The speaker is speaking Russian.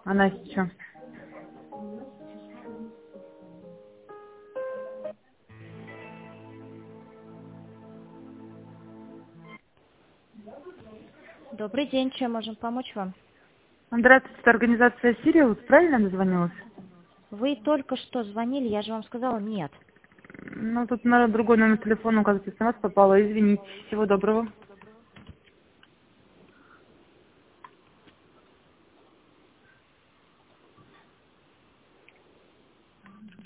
А Настя что? Добрый день, чем можем помочь вам? Здравствуйте, это организация «Сириус», правильно дозвонилась? Вы только что звонили, я же вам сказала нет. Ну, тут на другой номер телефона, оказывается, смс попало. Извините. Всего доброго.